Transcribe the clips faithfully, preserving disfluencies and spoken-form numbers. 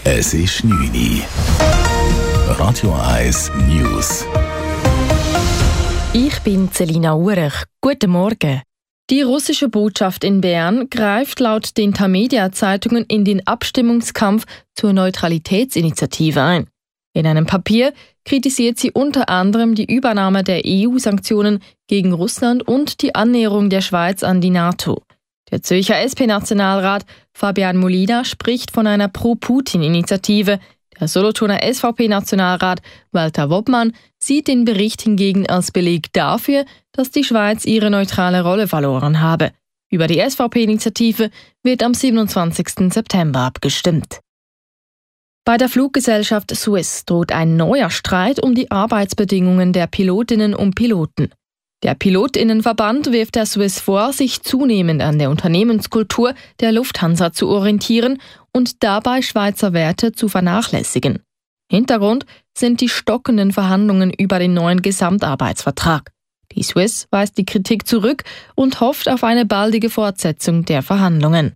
Es ist neun Uhr. Radio eins News. Ich bin Selina Urech. Guten Morgen. Die russische Botschaft in Bern greift laut den Tamedia-Zeitungen in den Abstimmungskampf zur Neutralitätsinitiative ein. In einem Papier kritisiert sie unter anderem die Übernahme der E U-Sanktionen gegen Russland und die Annäherung der Schweiz an die NATO. Der Zürcher S P-Nationalrat Fabian Molina spricht von einer Pro-Putin-Initiative. Der Solothurner S V P-Nationalrat Walter Wobmann sieht den Bericht hingegen als Beleg dafür, dass die Schweiz ihre neutrale Rolle verloren habe. Über die S V P-Initiative wird am siebenundzwanzigsten September abgestimmt. Bei der Fluggesellschaft Swiss droht ein neuer Streit um die Arbeitsbedingungen der Pilotinnen und Piloten. Der Pilotinnenverband wirft der Swiss vor, sich zunehmend an der Unternehmenskultur der Lufthansa zu orientieren und dabei Schweizer Werte zu vernachlässigen. Hintergrund sind die stockenden Verhandlungen über den neuen Gesamtarbeitsvertrag. Die Swiss weist die Kritik zurück und hofft auf eine baldige Fortsetzung der Verhandlungen.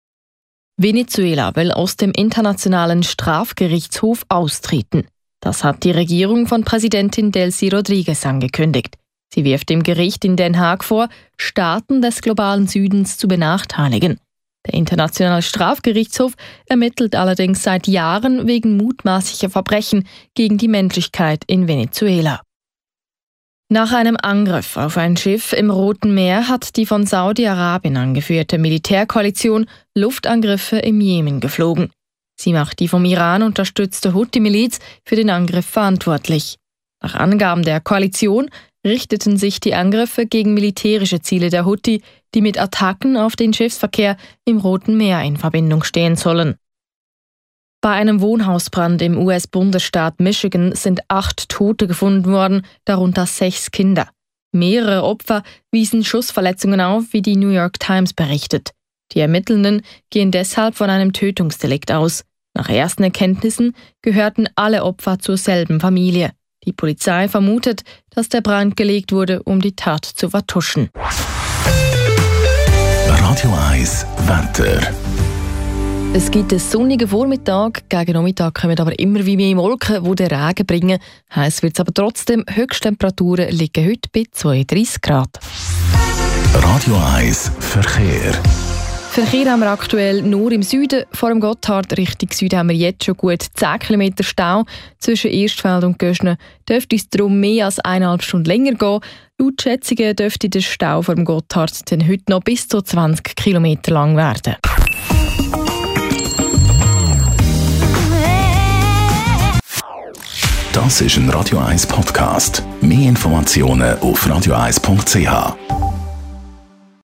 Venezuela will aus dem Internationalen Strafgerichtshof austreten. Das hat die Regierung von Präsidentin Delcy Rodriguez angekündigt. Sie wirft dem Gericht in Den Haag vor, Staaten des globalen Südens zu benachteiligen. Der Internationale Strafgerichtshof ermittelt allerdings seit Jahren wegen mutmaßlicher Verbrechen gegen die Menschlichkeit in Venezuela. Nach einem Angriff auf ein Schiff im Roten Meer hat die von Saudi-Arabien angeführte Militärkoalition Luftangriffe im Jemen geflogen. Sie macht die vom Iran unterstützte Houthi-Miliz für den Angriff verantwortlich. Nach Angaben der Koalition richteten sich die Angriffe gegen militärische Ziele der Houthi, die mit Attacken auf den Schiffsverkehr im Roten Meer in Verbindung stehen sollen. Bei einem Wohnhausbrand im U S-Bundesstaat Michigan sind acht Tote gefunden worden, darunter sechs Kinder. Mehrere Opfer wiesen Schussverletzungen auf, wie die New York Times berichtet. Die Ermittelnden gehen deshalb von einem Tötungsdelikt aus. Nach ersten Erkenntnissen gehörten alle Opfer zur selben Familie. Die Polizei vermutet, dass der Brand gelegt wurde, um die Tat zu vertuschen. Radio eins Wetter. Es gibt einen sonnigen Vormittag, gegen Nachmittag kommen aber immer wie mehr Wolken, die den Regen bringen. Heiß wird es aber trotzdem, Höchsttemperaturen liegen heute bei zweiunddreissig Grad. Radio eins Verkehr. Verkehr haben wir aktuell nur im Süden. Vor dem Gotthard Richtung Süden haben wir jetzt schon gut zehn Kilometer Stau. Zwischen Erstfeld und Göschne dürfte es darum mehr als eineinhalb Stunden länger gehen. Laut Schätzungen dürfte der Stau vor dem Gotthard dann heute noch bis zu zwanzig Kilometer lang werden. Das ist ein Radio eins Podcast. Mehr Informationen auf radio eins punkt c h.